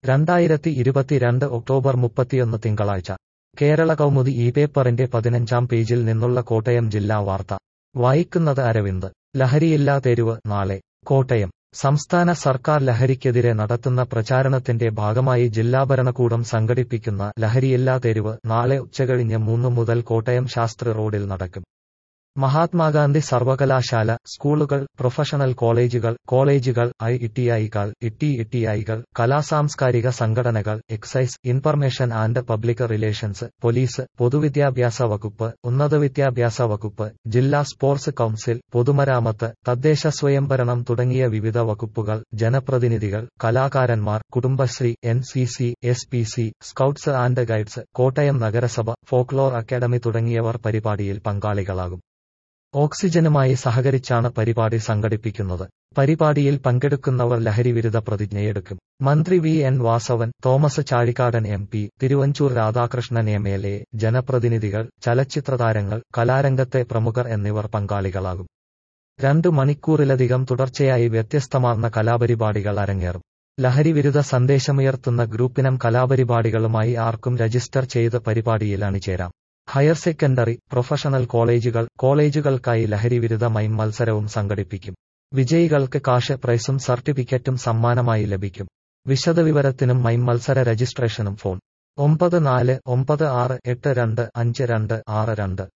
2022 October 31 തിങ്കളാഴ്ച കേരള കൗമുദി ഈ പേപ്പറിന്റെ 15-ാം പേജിൽ നിന്നുള്ള കോട്ടയം ജില്ലാ വാർത്ത വായിക്കുന്നത് അരവിന്ദ്. ലഹരിയില്ലാ തെരുവ് നാളെ. കോട്ടയം. സംസ്ഥാന സർക്കാർ ലഹരിക്കെതിരെ നടത്തുന്ന പ്രചാരണത്തിന്റെ ഭാഗമായി ജില്ലാ ഭരണകൂടം സംഘടിപ്പിക്കുന്ന ലഹരിയില്ലാ തെരുവ് നാളെ ഉച്ചകഴിഞ്ഞ് 3 മുതൽ കോട്ടയം ശാസ്ത്രി റോഡിൽ നടക്കും. മഹാത്മാഗാന്ധി സർവകലാശാല, സ്കൂളുകൾ, പ്രൊഫഷണൽ കോളേജുകൾ, ഐടിഐകൾ, കലാസാംസ്കാരിക സംഘടനകൾ, excise, information and public relations, police, പൊതുവിദ്യാഭ്യാസ വകുപ്പ്, ഉന്നതവിദ്യാഭ്യാസ വകുപ്പ്, ജില്ലാ സ്പോർട്സ് കൗൺസിൽ, പൊതുമരാമത്ത്, തദ്ദേശ സ്വയംഭരണം തുടങ്ങിയ വിവിധ വകുപ്പുകൾ, ജനപ്രതിനിധികൾ, കലാകാരന്മാർ, Kudumbashree, NCC, SPC, scouts and guides, Kottayam നഗരസഭ, ഫോക്ലോർ അക്കാദമി തുടങ്ങിയവർ പരിപാടിയിൽ പങ്കാളികളാകും. ഓക്സിജനുമായി സഹകരിച്ചാണ് പരിപാടി സംഘടിപ്പിക്കുന്നത്. പരിപാടിയിൽ പങ്കെടുക്കുന്നവർ ലഹരിവിരുദ്ധ പ്രതിജ്ഞയെടുക്കും. മന്ത്രി V N Vasavan, Thomas Chazhikadan MP, Thiruvanchoor Radhakrishnan MLA, ജനപ്രതിനിധികൾ, ചലച്ചിത്രതാരങ്ങൾ, കലാരംഗത്തെ പ്രമുഖർ എന്നിവർ പങ്കാളികളാകും. 2 മണിക്കൂറിലധികം തുടർച്ചയായി വ്യത്യസ്തമാർന്ന കലാപരിപാടികൾ അരങ്ങേറും. ലഹരിവിരുദ്ധ സന്ദേശമുയർത്തുന്ന ഗ്രൂപ്പിനം കലാപരിപാടികളുമായി ആർക്കും രജിസ്റ്റർ ചെയ്ത് പരിപാടിയിൽ അണിചേരാം. ഹയർ സെക്കൻഡറി, പ്രൊഫഷണൽ കോളേജുകൾക്കായി ലഹരിവിരുദ്ധ മൈം മത്സരവും സംഘടിപ്പിക്കും. വിജയികൾക്ക് കാഷ് പ്രൈസും സർട്ടിഫിക്കറ്റും സമ്മാനമായി ലഭിക്കും. വിശദവിവരത്തിനും മൈം മത്സര രജിസ്ട്രേഷനും ഫോൺ 949682526262.